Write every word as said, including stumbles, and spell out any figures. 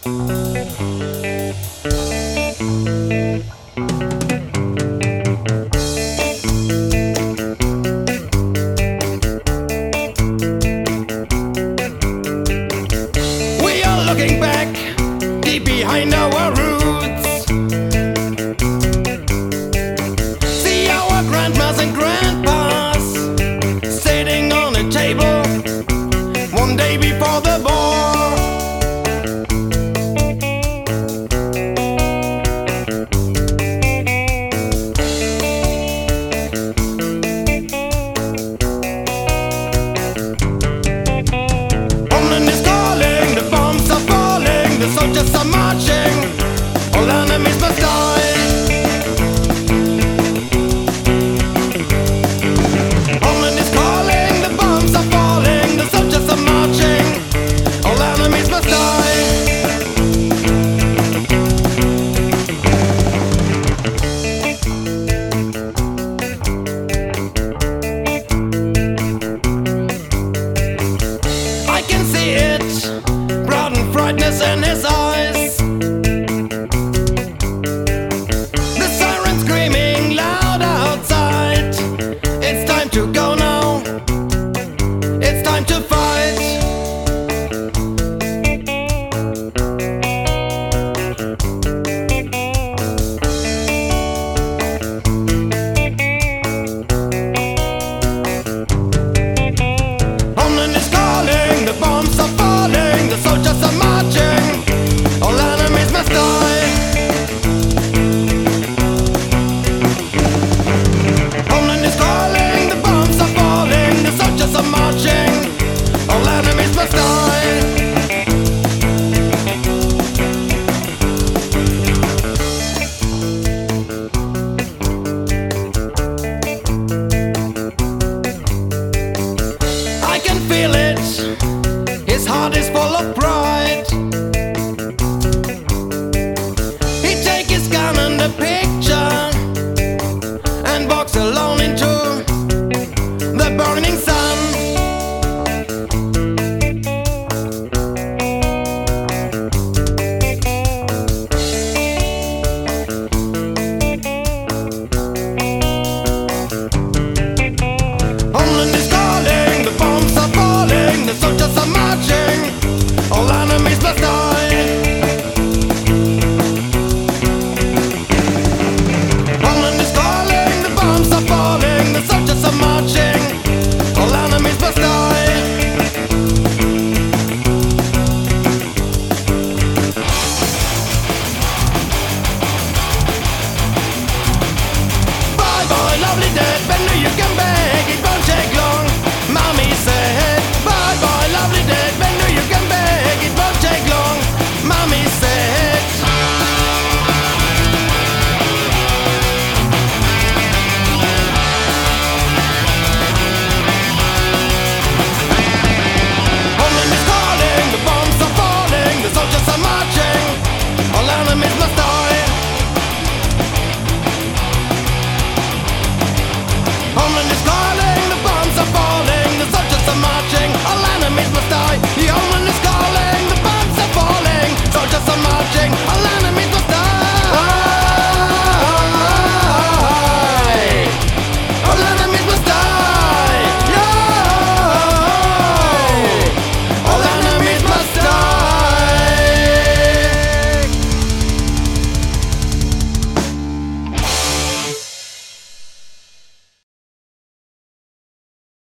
We are looking back, deep behind our roots. See our grandmas and grandpas sitting on a table one day before the war. Poland is calling, the bombs are falling, the soldiers are marching, all enemies must die. Poland is calling, the bombs are falling, the soldiers are marching, all enemies must die. I can see it, blood and frightness in his eyes. The siren screaming loud outside. It's time to go now. It's time to fight. Poland is calling, the bombs are falling, the soldiers are marching, all enemies must die. Poland is calling, the bombs are falling, the soldiers are marching, all enemies must die. I can feel it, his heart is full of pride. He take his gun and a pick